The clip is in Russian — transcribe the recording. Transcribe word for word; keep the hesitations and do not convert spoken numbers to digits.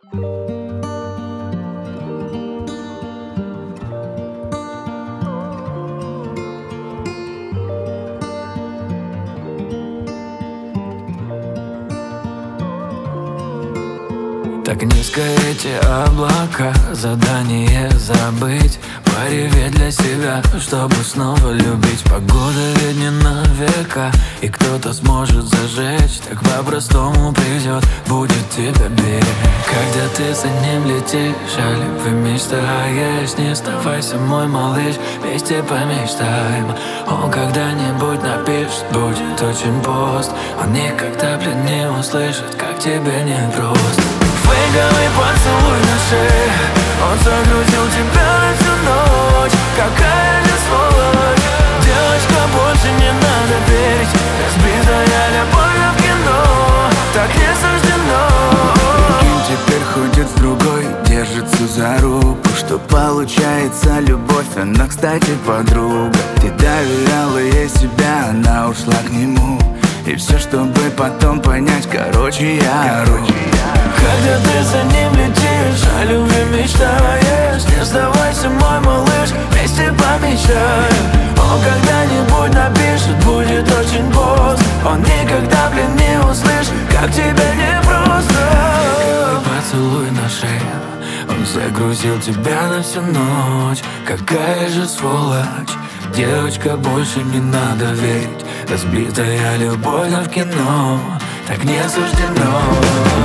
Так низко эти облака, задание забыть, пореветь для себя, чтобы снова любить. Погода ведь не на века, и кто-то сможет зажечь. Так по-простому придет, будет тебя беречь. Когда ты за ним летишь, о любви мечтаешь, не оставайся, мой малыш, вместе помечтаем. Он когда-нибудь напишет, будет очень пост. Он никогда, блин, не услышит, как тебе непросто. Фейковый поцелуй на шее, он загрузил тебя на всю ночь. Какая же сволочь, девочка, больше не надо верить. Разбитая любовь в кино, так не суждено. Прикинь, теперь ходит с другой, держится за руку. Что получается любовь, она, кстати, подруга. Ты доверяла ей себя, она ушла к нему. И все, чтобы потом понять, короче, я короче, Когда ты за ним летишь, о любви мечтаешь, не сдавайся, мой малыш, вместе помечаем. Он когда-нибудь напишет, будет очень поздно. Он никогда, блин, не услышит, как тебе непросто. Поцелуй на шее, он загрузил тебя на всю ночь. Какая же сволочь, девочка, больше не надо верить. Разбитая любовь в кино, так не суждено.